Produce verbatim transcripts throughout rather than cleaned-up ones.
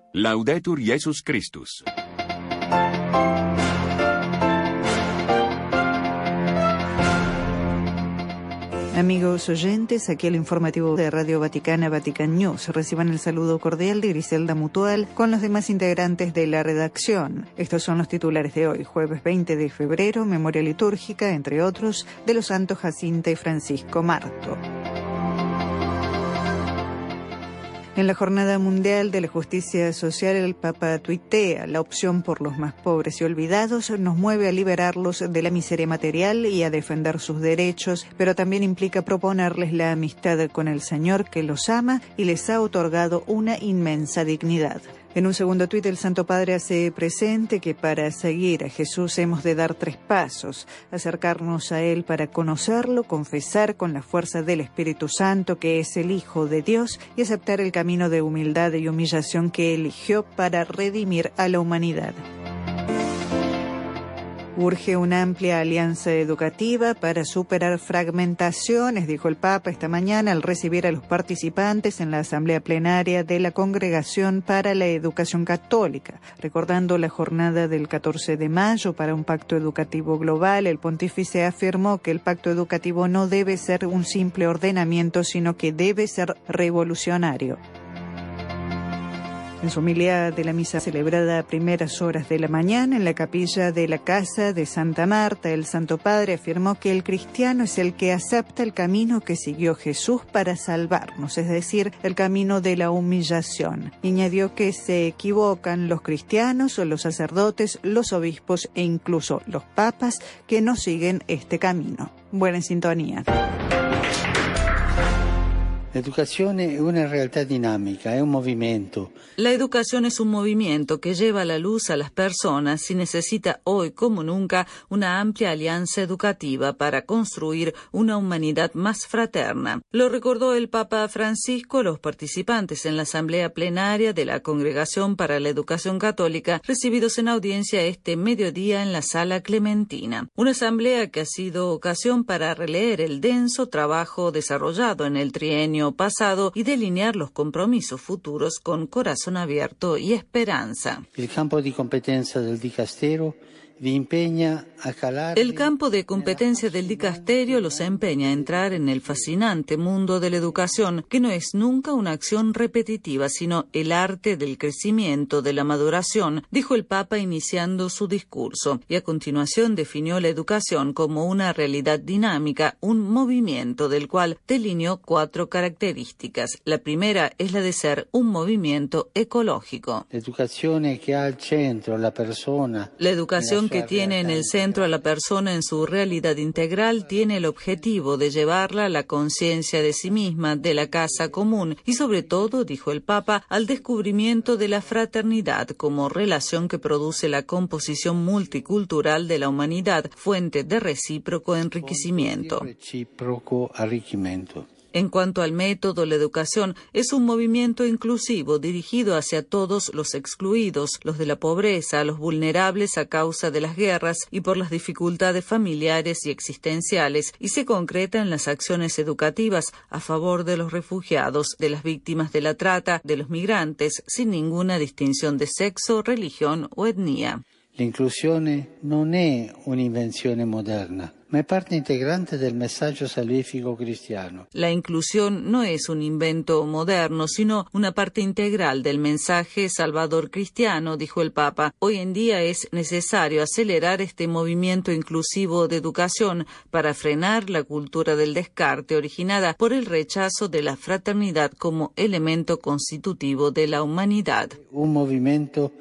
Laudetur Jesus Christus. Amigos oyentes, aquí el informativo de Radio Vaticana, Vatican News. Reciban el saludo cordial de Griselda Mutual con los demás integrantes de la redacción. Estos son los titulares de hoy, jueves veinte de febrero, memoria litúrgica, entre otros, de los santos Jacinta y Francisco Marto. En la Jornada Mundial de la Justicia Social, el Papa tuitea: la opción por los más pobres y olvidados nos mueve a liberarlos de la miseria material y a defender sus derechos, pero también implica proponerles la amistad con el Señor, que los ama y les ha otorgado una inmensa dignidad. En un segundo tuit, el Santo Padre hace presente que para seguir a Jesús hemos de dar tres pasos: acercarnos a Él para conocerlo, confesar con la fuerza del Espíritu Santo que es el Hijo de Dios y aceptar el camino de humildad y humillación que eligió para redimir a la humanidad. Urge una amplia alianza educativa para superar fragmentaciones, dijo el Papa esta mañana al recibir a los participantes en la asamblea plenaria de la Congregación para la Educación Católica. Recordando la jornada del catorce de mayo para un pacto educativo global, el pontífice afirmó que el pacto educativo no debe ser un simple ordenamiento, sino que debe ser revolucionario. En su homilía de la misa celebrada a primeras horas de la mañana en la capilla de la Casa de Santa Marta, el Santo Padre afirmó que el cristiano es el que acepta el camino que siguió Jesús para salvarnos, es decir, el camino de la humillación. Y añadió que se equivocan los cristianos, los sacerdotes, los obispos e incluso los papas que no siguen este camino. Buena sintonía. La educación es una realidad dinámica, es un movimiento. La educación es un movimiento que lleva la luz a las personas y necesita hoy como nunca una amplia alianza educativa para construir una humanidad más fraterna. Lo recordó el Papa Francisco a los participantes en la asamblea plenaria de la Congregación para la Educación Católica, recibidos en audiencia este mediodía en la Sala Clementina. Una asamblea que ha sido ocasión para releer el denso trabajo desarrollado en el trienio pasado y delinear los compromisos futuros con corazón abierto y esperanza. El campo de competencia del dicastero vi empeña a calar. El campo de competencia del dicasterio los empeña a entrar en el fascinante mundo de la educación, que no es nunca una acción repetitiva, sino el arte del crecimiento, de la maduración, dijo el Papa iniciando su discurso, y a continuación definió la educación como una realidad dinámica, un movimiento del cual delineó cuatro características. La primera es la de ser un movimiento ecológico. La educación que ha al centro la persona. La educación que tiene en el centro a la persona en su realidad integral tiene el objetivo de llevarla a la conciencia de sí misma, de la casa común y sobre todo, dijo el Papa, al descubrimiento de la fraternidad como relación que produce la composición multicultural de la humanidad, fuente de recíproco enriquecimiento. Recíproco enriquecimiento. En cuanto al método, la educación es un movimiento inclusivo dirigido hacia todos los excluidos, los de la pobreza, los vulnerables a causa de las guerras y por las dificultades familiares y existenciales, y se concreta en las acciones educativas a favor de los refugiados, de las víctimas de la trata, de los migrantes, sin ninguna distinción de sexo, religión o etnia. L'inclusione non è un'invenzione moderna, ma è parte integrante del messaggio salvifico cristiano. La inclusión no es un invento moderno, sino una parte integral del mensaje salvador cristiano, dijo el Papa. Hoy en día es necesario acelerar este movimiento inclusivo de educación para frenar la cultura del descarte originada por el rechazo de la fraternidad como elemento constitutivo de la humanidad. Un movimiento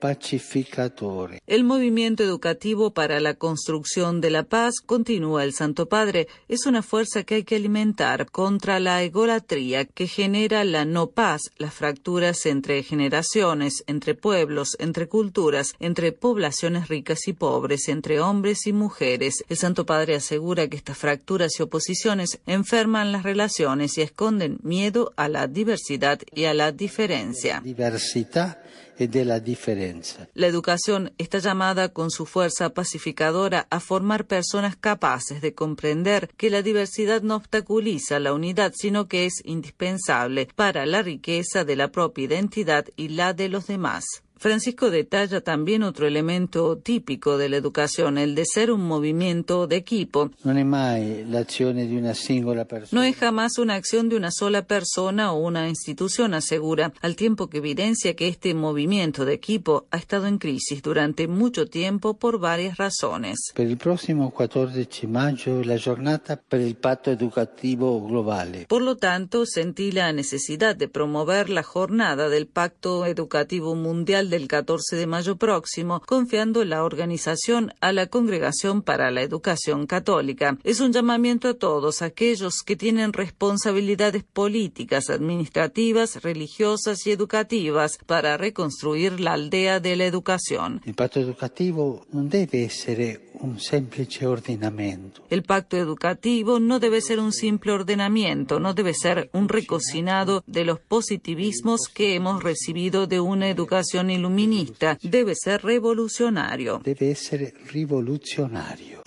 pacificatore. El movimiento educativo para la construcción de la paz, continúa el Santo Padre, es una fuerza que hay que alimentar contra la egolatría que genera la no paz, las fracturas entre generaciones, entre pueblos, entre culturas, entre poblaciones ricas y pobres, entre hombres y mujeres. El Santo Padre asegura que estas fracturas y oposiciones enferman las relaciones y esconden miedo a la diversidad y a la diferencia. Diversidad e della differenza. La educación está llamada con su fuerza pacificadora a formar personas capaces de comprender que la diversidad no obstaculiza la unidad, sino que es indispensable para la riqueza de la propia identidad y la de los demás. Francisco detalla también otro elemento típico de la educación, el de ser un movimiento de equipo. Non è mai l'azione di una singola persona. No es jamás una acción de una sola persona o una institución, asegura, al tiempo que evidencia que este movimiento de equipo ha estado en crisis durante mucho tiempo por varias razones. Per il prossimo quattordici maggio la giornata per il patto educativo globale. Por lo tanto, sentí la necesidad de promover la jornada del Pacto Educativo Mundial del catorce de mayo próximo, confiando la organización a la Congregación para la Educación Católica. Es un llamamiento a todos aquellos que tienen responsabilidades políticas, administrativas, religiosas y educativas para reconstruir la aldea de la educación. Il patto educativo non deve essere un semplice ordinamento. El pacto educativo no debe ser un simple ordenamiento, no debe ser un recocinado de los positivismos que hemos recibido de una educación iluminista, debe ser revolucionario. Deve essere rivoluzionario.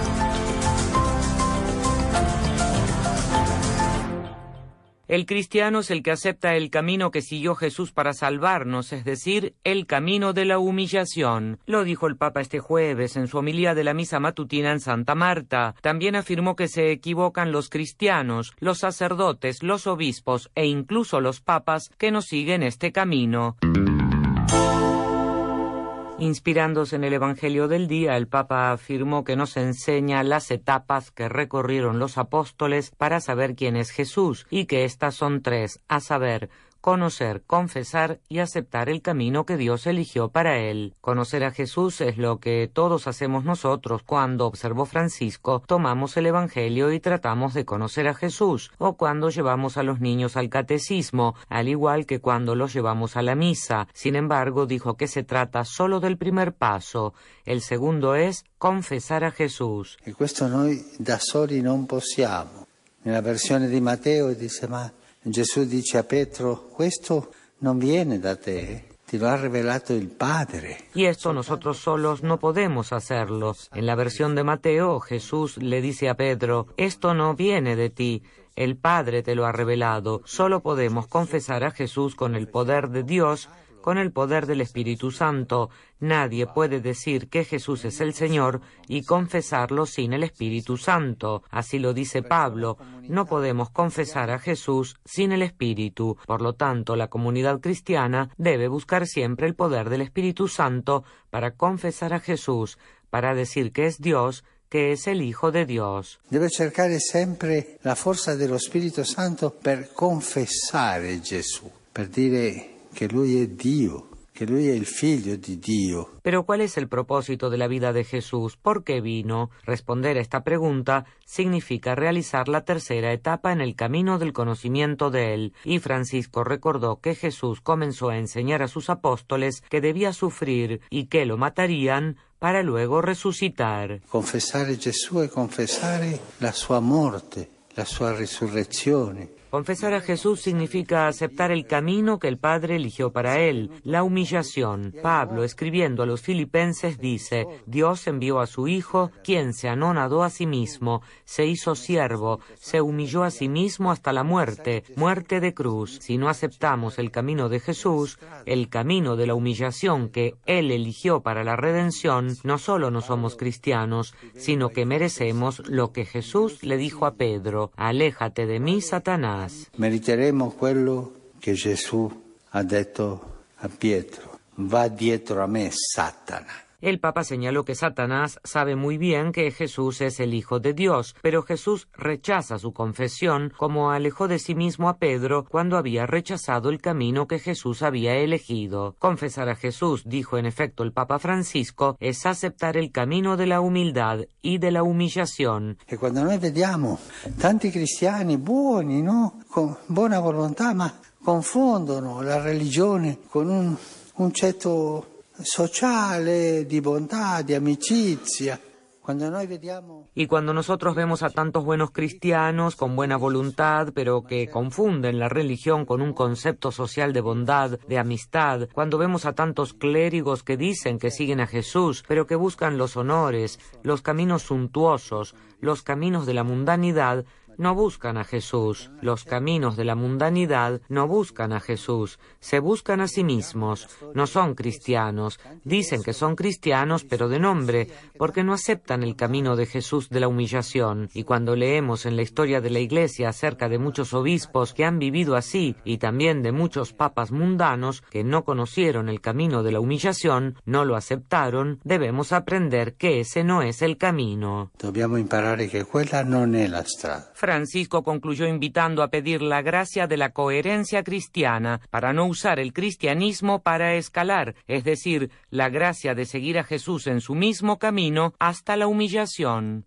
El cristiano es el que acepta el camino que siguió Jesús para salvarnos, es decir, el camino de la humillación. Lo dijo el Papa este jueves en su homilía de la misa matutina en Santa Marta. También afirmó que se equivocan los cristianos, los sacerdotes, los obispos e incluso los papas que no siguen este camino. Inspirándose en el Evangelio del día, el Papa afirmó que nos enseña las etapas que recorrieron los apóstoles para saber quién es Jesús, y que estas son tres, a saber, conocer, confesar y aceptar el camino que Dios eligió para él. Conocer a Jesús es lo que todos hacemos nosotros cuando, observó Francisco, tomamos el Evangelio y tratamos de conocer a Jesús, o cuando llevamos a los niños al catecismo, al igual que cuando los llevamos a la misa. Sin embargo, dijo que se trata solo del primer paso. El segundo es confesar a Jesús. E questo noi da soli non possiamo. Nella versione di Matteo dice, ma Gesù dice a Pedro, questo non viene da te, te lo ha revelato il Padre. Y esto nosotros solos no podemos hacerlo. En la versión de Mateo, Jesús le dice a Pedro, esto no viene de ti, el Padre te lo ha revelado. Solo podemos confesar a Jesús con el poder de Dios, con el poder del Espíritu Santo. Nadie puede decir que Jesús es el Señor y confesarlo sin el Espíritu Santo. Así lo dice Pablo, no podemos confesar a Jesús sin el Espíritu. Por lo tanto, la comunidad cristiana debe buscar siempre el poder del Espíritu Santo para confesar a Jesús, para decir que es Dios, que es el Hijo de Dios. Deve cercare sempre la forza dello Spirito Santo per confessare Gesù, per dire che Lui è Dio, che Lui è il Figlio di Dio. Pero ¿cuál es el propósito de la vida de Jesús? ¿Por qué vino? Responder a esta pregunta significa realizar la tercera etapa en el camino del conocimiento de Él. Y Francisco recordó que Jesús comenzó a enseñar a sus apóstoles que debía sufrir y que lo matarían para luego resucitar. Confessare Gesù è confessare la sua morte, la sua risurrezione. Confesar a Jesús significa aceptar el camino que el Padre eligió para él, la humillación. Pablo, escribiendo a los filipenses, dice, Dios envió a su Hijo, quien se anonadó a sí mismo, se hizo siervo, se humilló a sí mismo hasta la muerte, muerte de cruz. Si no aceptamos el camino de Jesús, el camino de la humillación que Él eligió para la redención, no solo no somos cristianos, sino que merecemos lo que Jesús le dijo a Pedro, aléjate de mí, Satanás. Meriteremo quello che Gesù ha detto a Pietro, va dietro a me, Satana. El Papa señaló que Satanás sabe muy bien que Jesús es el Hijo de Dios, pero Jesús rechaza su confesión como alejó de sí mismo a Pedro cuando había rechazado el camino que Jesús había elegido. Confesar a Jesús, dijo en efecto el Papa Francisco, es aceptar el camino de la humildad y de la humillación. E quando noi vediamo tanti cristiani buoni, no? Con buona volontà, ma confondono la religione con un, un ceto sociale, di bontà, di amicizia. Y cuando nosotros vemos a tantos buenos cristianos con buena voluntad, pero que confunden la religión con un concepto social de bondad, de amistad, cuando vemos a tantos clérigos que dicen que siguen a Jesús, pero que buscan los honores, los caminos suntuosos, los caminos de la mundanidad, no buscan a Jesús. Los caminos de la mundanidad no buscan a Jesús, se buscan a sí mismos. No son cristianos, dicen que son cristianos, pero de nombre, porque no aceptan el camino de Jesús de la humillación. Y cuando leemos en la historia de la Iglesia acerca de muchos obispos que han vivido así, y también de muchos papas mundanos que no conocieron el camino de la humillación, no lo aceptaron, debemos aprender que ese no es el camino. Dobbiamo imparare che quella non è la strada. Francisco concluyó invitando a pedir la gracia de la coherencia cristiana para no usar el cristianismo para escalar, es decir, la gracia de seguir a Jesús en su mismo camino hasta la humillación.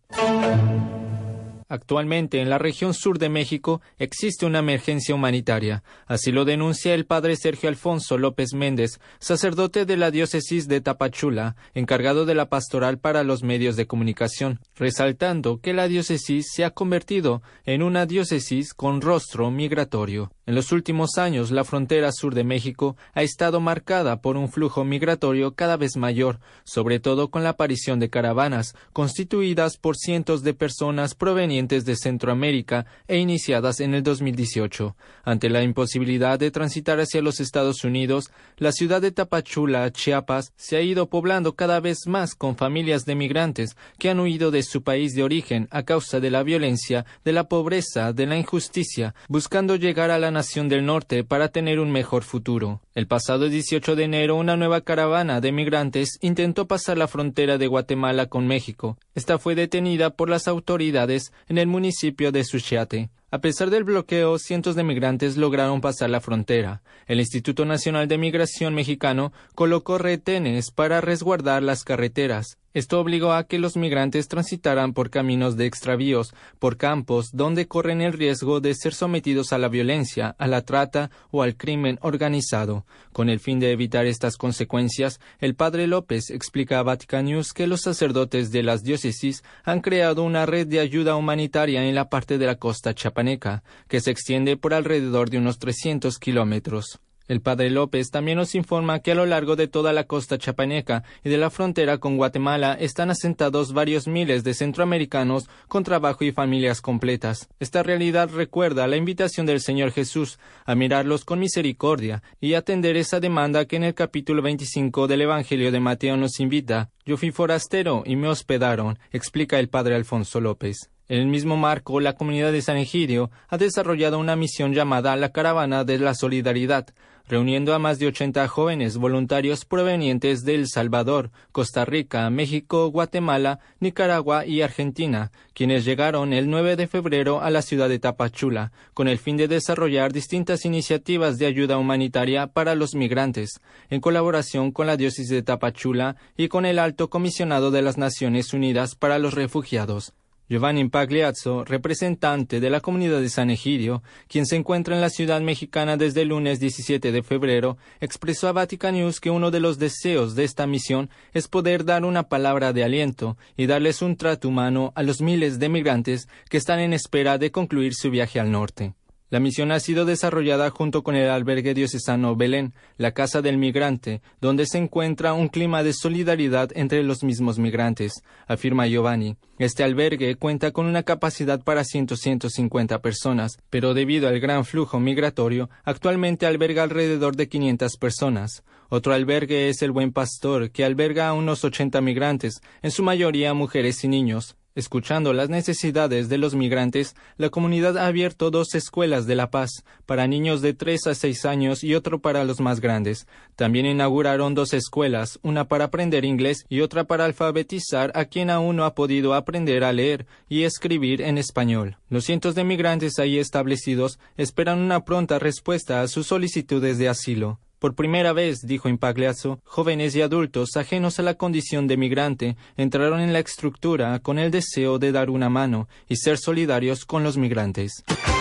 Actualmente, en la región sur de México existe una emergencia humanitaria. Así lo denuncia el padre Sergio Alfonso López Méndez, sacerdote de la diócesis de Tapachula, encargado de la pastoral para los medios de comunicación, resaltando que la diócesis se ha convertido en una diócesis con rostro migratorio. En los últimos años, la frontera sur de México ha estado marcada por un flujo migratorio cada vez mayor, sobre todo con la aparición de caravanas, constituidas por cientos de personas provenientes de Centroamérica e iniciadas en el dos mil dieciocho. Ante la imposibilidad de transitar hacia los Estados Unidos, la ciudad de Tapachula, Chiapas, se ha ido poblando cada vez más con familias de migrantes que han huido de su país de origen a causa de la violencia, de la pobreza, de la injusticia, buscando llegar a la nación del norte para tener un mejor futuro. El pasado dieciocho de enero, una nueva caravana de migrantes intentó pasar la frontera de Guatemala con México. Esta fue detenida por las autoridades en el municipio de Suchiate. A pesar del bloqueo, cientos de migrantes lograron pasar la frontera. El Instituto Nacional de Migración mexicano colocó retenes para resguardar las carreteras. Esto obligó a que los migrantes transitaran por caminos de extravíos, por campos donde corren el riesgo de ser sometidos a la violencia, a la trata o al crimen organizado. Con el fin de evitar estas consecuencias, el padre López explica a Vatican News que los sacerdotes de las diócesis han creado una red de ayuda humanitaria en la parte de la costa chiapaneca, que se extiende por alrededor de unos trescientos kilómetros. El padre López también nos informa que a lo largo de toda la costa chiapaneca y de la frontera con Guatemala están asentados varios miles de centroamericanos con trabajo y familias completas. Esta realidad recuerda la invitación del Señor Jesús a mirarlos con misericordia y atender esa demanda que en el capítulo veinticinco del Evangelio de Mateo nos invita. Yo fui forastero y me hospedaron, explica el padre Alfonso López. En el mismo marco, la comunidad de San Egidio ha desarrollado una misión llamada la Caravana de la Solidaridad, reuniendo a más de ochenta jóvenes voluntarios provenientes de El Salvador, Costa Rica, México, Guatemala, Nicaragua y Argentina, quienes llegaron el nueve de febrero a la ciudad de Tapachula, con el fin de desarrollar distintas iniciativas de ayuda humanitaria para los migrantes, en colaboración con la diócesis de Tapachula y con el Alto Comisionado de las Naciones Unidas para los Refugiados. Giovanni Pagliazzo, representante de la comunidad de San Egidio, quien se encuentra en la ciudad mexicana desde el lunes diecisiete de febrero, expresó a Vatican News que uno de los deseos de esta misión es poder dar una palabra de aliento y darles un trato humano a los miles de migrantes que están en espera de concluir su viaje al norte. La misión ha sido desarrollada junto con el albergue diocesano Belén, la Casa del Migrante, donde se encuentra un clima de solidaridad entre los mismos migrantes, afirma Giovanni. Este albergue cuenta con una capacidad para ciento cincuenta personas, pero debido al gran flujo migratorio, actualmente alberga alrededor de quinientas personas. Otro albergue es el Buen Pastor, que alberga a unos ochenta migrantes, en su mayoría mujeres y niños. Escuchando las necesidades de los migrantes, la comunidad ha abierto dos escuelas de La Paz, para niños de tres a seis años y otro para los más grandes. También inauguraron dos escuelas, una para aprender inglés y otra para alfabetizar a quien aún no ha podido aprender a leer y escribir en español. Los cientos de migrantes ahí establecidos esperan una pronta respuesta a sus solicitudes de asilo. Por primera vez, dijo Pagliazzo, jóvenes y adultos ajenos a la condición de migrante entraron en la estructura con el deseo de dar una mano y ser solidarios con los migrantes.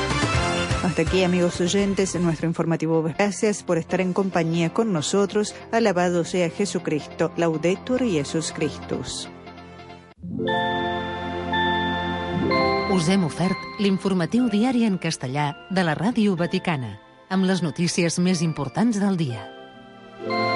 Hasta aquí, amigos oyentes, nuestro informativo. Gracias por estar en compañía con nosotros. Alabado sea Jesucristo. Laudetur Jesus Christus. Us hem ofert l'informatiu diari en castellà de la Ràdio Vaticana, amb les notícies més importants del dia.